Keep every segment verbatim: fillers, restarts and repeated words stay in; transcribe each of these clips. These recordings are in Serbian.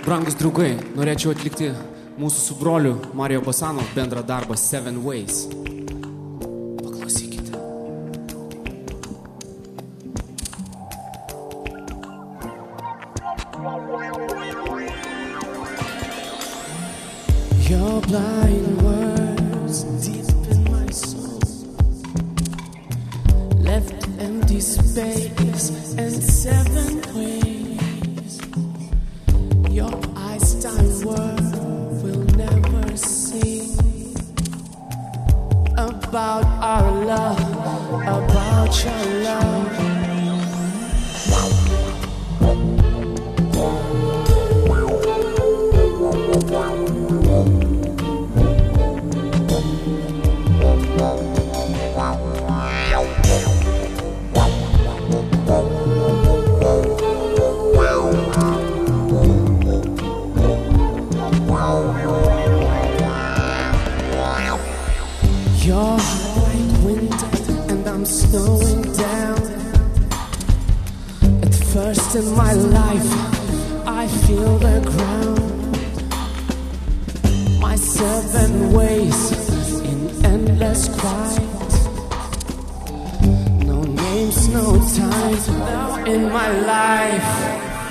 Brangus draugai, norėčiau atlikti mūsų su broliu Mario Basano bendrą darbą Seven Ways. Paklausykite. Your blind words deep in my soul left empty space and seven ways. Your Einstein word will never sing about our love, about your love. You're like winter and I'm slowing down. At first in my life I feel the ground. My seven ways in endless quiet. No names, no time now in my life.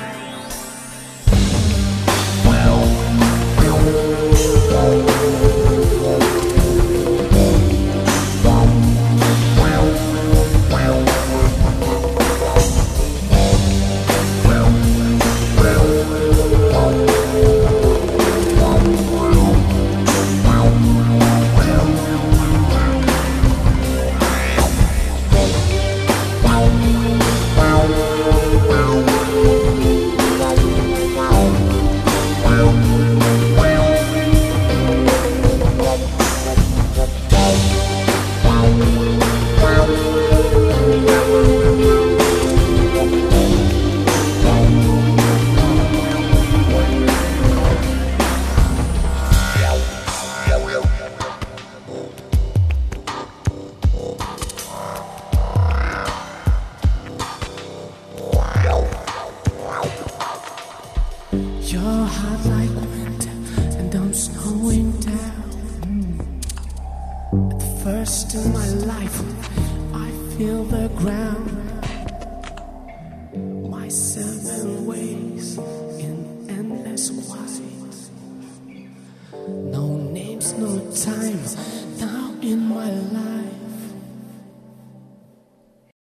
You're hot like winter and I'm slowing down. At first in my life I feel the ground.